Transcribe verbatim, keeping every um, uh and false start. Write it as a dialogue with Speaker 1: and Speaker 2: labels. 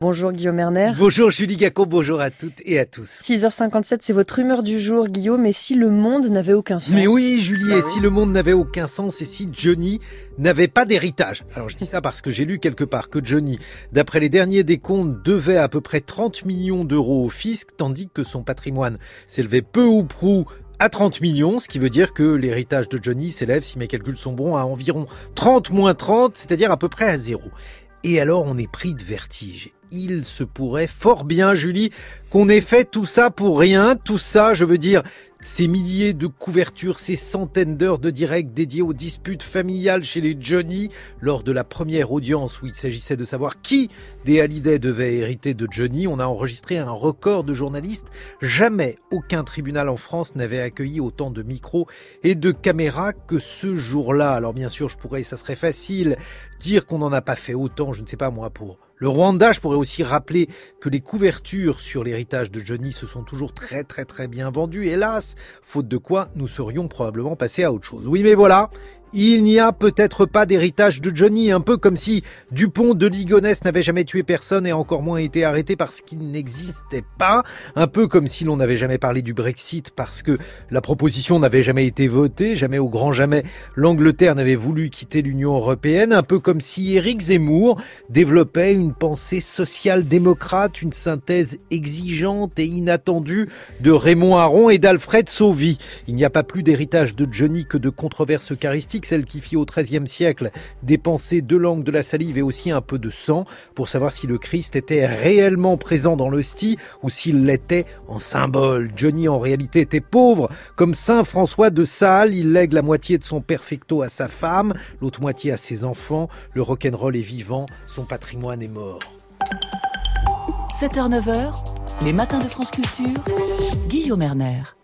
Speaker 1: Bonjour Guillaume Erner.
Speaker 2: Bonjour Julie Gacon, bonjour à toutes et à tous.
Speaker 1: six heures cinquante-sept, c'est votre humeur du jour Guillaume, et si le monde n'avait aucun sens?
Speaker 2: Mais oui Julie,
Speaker 1: bah
Speaker 2: et
Speaker 1: oui.
Speaker 2: si le monde n'avait aucun sens et si Johnny n'avait pas d'héritage? Alors je dis ça parce que j'ai lu quelque part que Johnny, d'après les derniers décomptes, devait à peu près trente millions d'euros au fisc, tandis que son patrimoine s'élevait peu ou prou à trente millions, ce qui veut dire que l'héritage de Johnny s'élève, si mes calculs sont bons, à environ trente moins trente, c'est-à-dire à peu près à zéro. Et alors on est pris de vertige. Il se pourrait fort bien, Julie, qu'on ait fait tout ça pour rien. Tout ça, je veux dire, ces milliers de couvertures, ces centaines d'heures de direct dédiées aux disputes familiales chez les Johnny, lors de la première audience où il s'agissait de savoir qui des Hallyday devait hériter de Johnny, on a enregistré un record de journalistes. Jamais aucun tribunal en France n'avait accueilli autant de micros et de caméras que ce jour-là. Alors bien sûr, je pourrais, ça serait facile, dire qu'on n'en a pas fait autant, je ne sais pas moi, pour le Rwanda. Je pourrais aussi rappeler que les couvertures sur l'héritage de Johnny se sont toujours très très très bien vendues, hélas, faute de quoi nous serions probablement passés à autre chose. Oui, mais voilà, il n'y a peut-être pas d'héritage de Johnny, un peu comme si Dupont de Ligonnès n'avait jamais tué personne et encore moins été arrêté parce qu'il n'existait pas, un peu comme si l'on n'avait jamais parlé du Brexit parce que la proposition n'avait jamais été votée, jamais au grand jamais l'Angleterre n'avait voulu quitter l'Union européenne, un peu comme si Éric Zemmour développait une pensée social-démocrate, une synthèse exigeante et inattendue de Raymond Aron et d'Alfred Sauvy. Il n'y a pas plus d'héritage de Johnny que de controverses eucharistiques, celle qui fit au treizième siècle dépenser deux langues de la salive et aussi un peu de sang pour savoir si le Christ était réellement présent dans l'hostie ou s'il l'était en symbole. Johnny en réalité était pauvre, comme saint François de Sales, il lègue la moitié de son perfecto à sa femme, l'autre moitié à ses enfants, le rock'n'roll est vivant, son patrimoine est mort.
Speaker 3: sept heures neuf heures, les matins de France Culture, Guillaume Erner.